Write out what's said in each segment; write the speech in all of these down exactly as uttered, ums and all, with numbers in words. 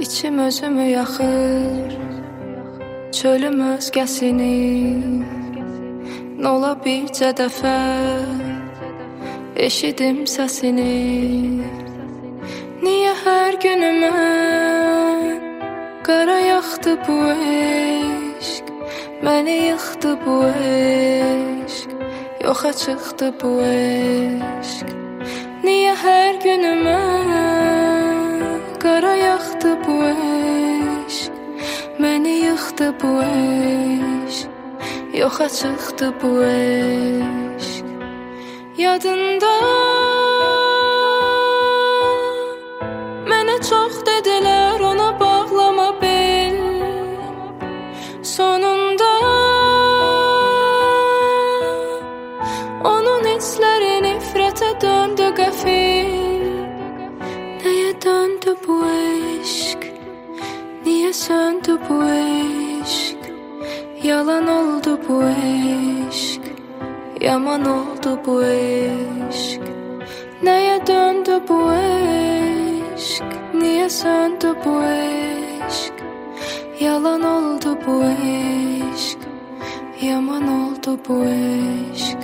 İçim özümü yaxır, çölüm özgəsini. Nola bircə dəfə eşidim səsini. Niyə hər günümə qara yaxdı bu eşq, məni yıxdı bu eşq, yoxa çıxdı bu eşq. Niyə hər günümə qara yaxdı bu eşq, məni yıxdı bu eşq, yoxa çıxdı bu eşq. Yadında mənə çox dedilər, ona bağlama bel. Sonunda onun hissləri nifrətə döndü qəfil. Nəyə döndü bu eşq, niyə söndü bu eşq? Yalan oldu bu eşq, yaman oldu bu eşq. Nəyə döndü bu eşq, niyə söndü bu eşq? Yalan oldu bu eşq, yaman oldu bu eşq.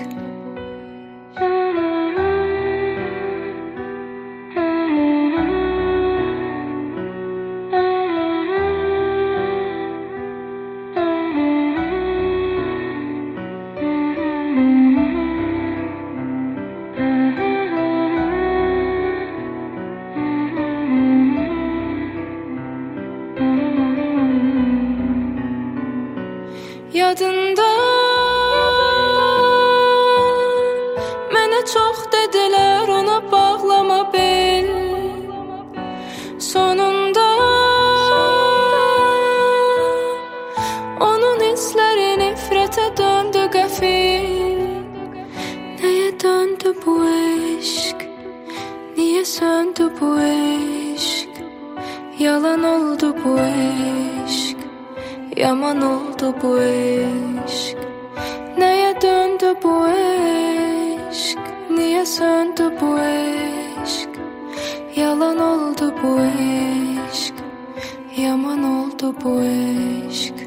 Yadında mənə çox dedilər, ona bağlama bel. Sonunda onun hissləri nifrətə döndü qəfil. Nəyə döndü bu eşq, niyə söndü bu eşq? Yalan oldu bu eşq, yaman oldu bu eşq. Nəyə döndü bu eşq, niyə söndü bu eşq? Yalan oldu bu eşq, yaman oldu bu eşq.